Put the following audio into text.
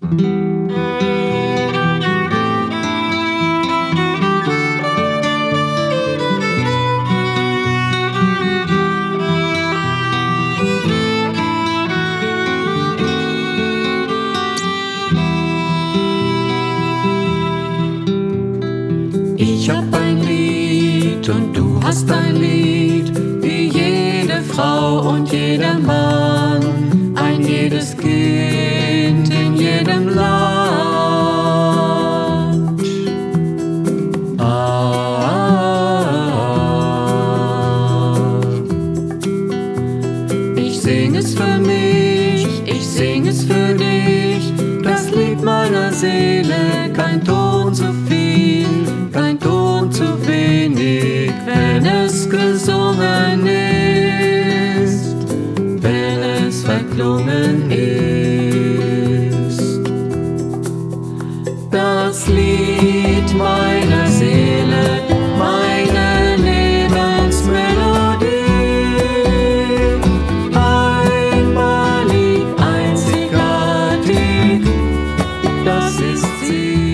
Ich hab ein Lied und du hast ein Lied, wie jede Frau und jeder Mann, ein jedes Kind in jedem Land. Ich sing es für mich, ich sing es für dich, das Lied meiner Seele, kein Ton zu viel, kein Ton zu wenig, wenn es gesungen ist, wenn es verklungen ist. Das Lied meiner Seele, meine Lebensmelodie, einmalig, einzigartig, das ist sie.